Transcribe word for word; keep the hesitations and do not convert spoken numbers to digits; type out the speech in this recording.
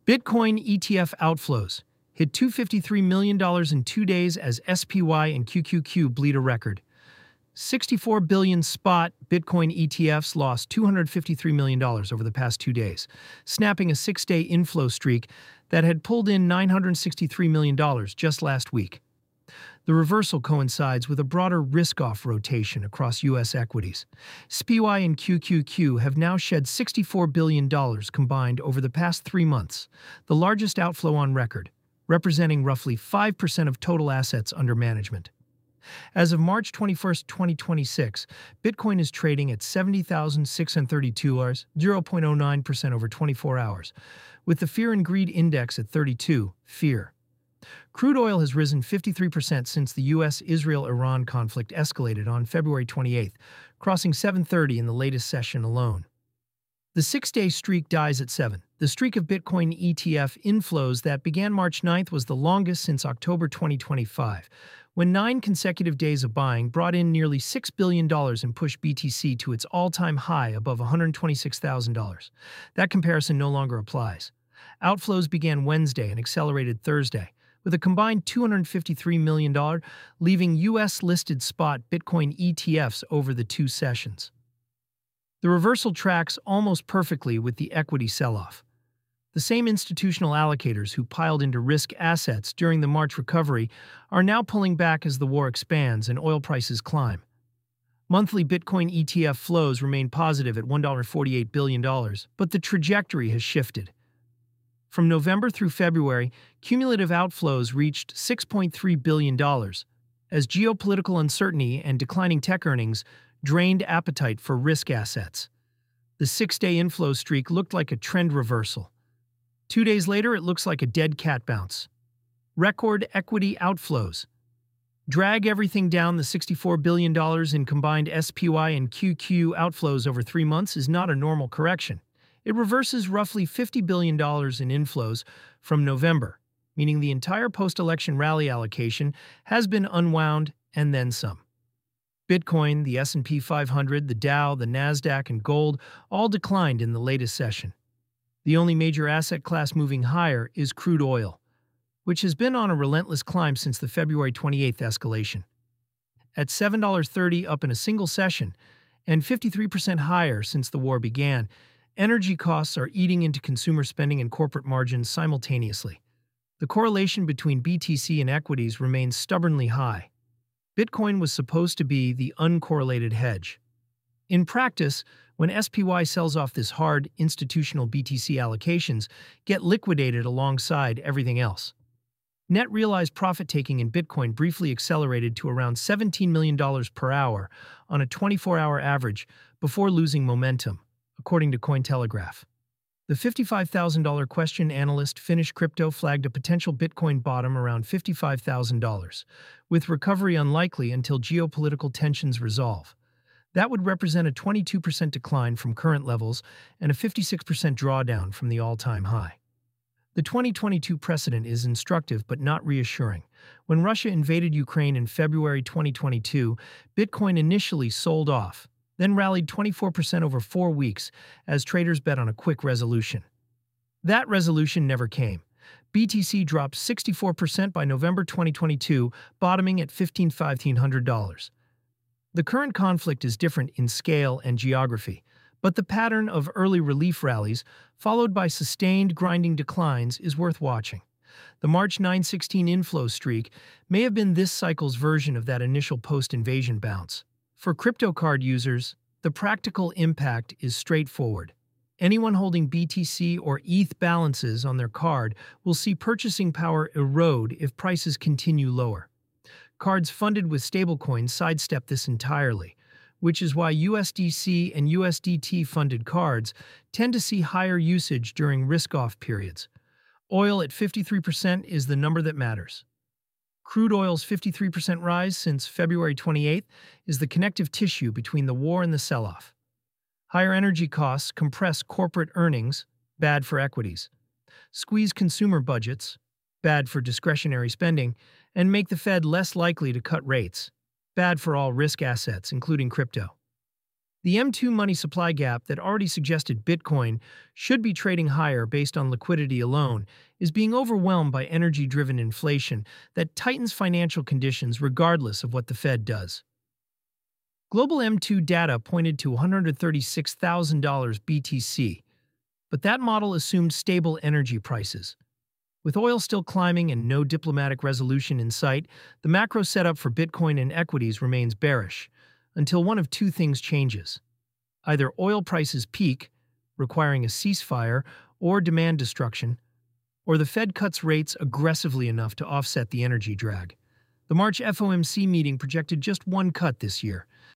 Bitcoin E T F outflows hit two hundred fifty-three million dollars in two days as S P Y and Q Q Q bleed a record. sixty-four billion spot Bitcoin E T Fs lost two hundred fifty-three million dollars over the past two days, snapping a six-day inflow streak that had pulled in nine hundred sixty-three million dollars just last week. The reversal coincides with a broader risk-off rotation across U S equities. S P Y and Q Q Q have now shed sixty-four billion dollars combined over the past three months, the largest outflow on record, representing roughly five percent of total assets under management. As of March twenty-first, twenty twenty-six, Bitcoin is trading at seventy thousand six hundred thirty-two dollars, zero point zero nine percent over twenty-four hours, with the Fear and Greed Index at thirty-two, fear. Crude oil has risen fifty-three percent since the U S Israel Iran conflict escalated on February twenty-eighth, crossing seven thirty in the latest session alone. The six-day streak dies at seven. The streak of Bitcoin E T F inflows that began March ninth was the longest since October twenty twenty-five, when nine consecutive days of buying brought in nearly six billion dollars and pushed B T C to its all-time high above one hundred twenty-six thousand dollars. That comparison no longer applies. Outflows began Wednesday and accelerated Thursday, with a combined two hundred fifty-three million dollars, leaving U S-listed spot Bitcoin E T Fs over the two sessions. The reversal tracks almost perfectly with the equity sell-off. The same institutional allocators who piled into risk assets during the March recovery are now pulling back as the war expands and oil prices climb. Monthly Bitcoin E T F flows remain positive at one dollar and forty-eight billion dollars, but the trajectory has shifted. From November through February, cumulative outflows reached six point three billion dollars, as geopolitical uncertainty and declining tech earnings drained appetite for risk assets. The six-day inflow streak looked like a trend reversal. Two days later, it looks like a dead cat bounce. Record equity outflows. Drag everything down. The sixty-four billion dollars in combined S P Y and Q Q outflows over three months is not a normal correction. It reverses roughly fifty billion dollars in inflows from November, meaning the entire post-election rally allocation has been unwound and then some. Bitcoin, the S and P five hundred, the Dow, the Nasdaq, and gold all declined in the latest session. The only major asset class moving higher is crude oil, which has been on a relentless climb since the February twenty-eighth escalation. At seven dollars and thirty cents up in a single session, and fifty-three percent higher since the war began, energy costs are eating into consumer spending and corporate margins simultaneously. The correlation between B T C and equities remains stubbornly high. Bitcoin was supposed to be the uncorrelated hedge. In practice, when S P Y sells off this hard, institutional B T C allocations get liquidated alongside everything else. Net realized profit-taking in Bitcoin briefly accelerated to around seventeen million dollars per hour on a twenty-four hour average before losing momentum, according to Cointelegraph. The fifty-five thousand dollar question analyst Finnish Crypto flagged a potential Bitcoin bottom around fifty-five thousand dollars, with recovery unlikely until geopolitical tensions resolve. That would represent a twenty-two percent decline from current levels and a fifty-six percent drawdown from the all-time high. The twenty twenty-two precedent is instructive but not reassuring. When Russia invaded Ukraine in February twenty twenty-two, Bitcoin initially sold off, then rallied twenty-four percent over four weeks as traders bet on a quick resolution. That resolution never came. B T C dropped sixty-four percent by November twenty twenty-two, bottoming at fifteen thousand five hundred dollars. The current conflict is different in scale and geography, but the pattern of early relief rallies, followed by sustained grinding declines, is worth watching. The March nine sixteen inflow streak may have been this cycle's version of that initial post-invasion bounce. For crypto card users, the practical impact is straightforward. Anyone holding B T C or E T H balances on their card will see purchasing power erode if prices continue lower. Cards funded with stablecoins sidestep this entirely, which is why U S D C and U S D T-funded cards tend to see higher usage during risk-off periods. Oil at fifty-three percent is the number that matters. Crude oil's fifty-three percent rise since February twenty-eighth is the connective tissue between the war and the sell-off. Higher energy costs compress corporate earnings, bad for equities. Squeeze consumer budgets, bad for discretionary spending, and make the Fed less likely to cut rates, bad for all risk assets, including crypto. The M two money supply gap that already suggested Bitcoin should be trading higher based on liquidity alone is being overwhelmed by energy-driven inflation that tightens financial conditions regardless of what the Fed does. Global M two data pointed to one hundred thirty-six thousand dollars B T C, but that model assumed stable energy prices. With oil still climbing and no diplomatic resolution in sight, the macro setup for Bitcoin and equities remains bearish, until one of two things changes. Either oil prices peak, requiring a ceasefire or demand destruction, or the Fed cuts rates aggressively enough to offset the energy drag. The March F O M C meeting projected just one cut this year,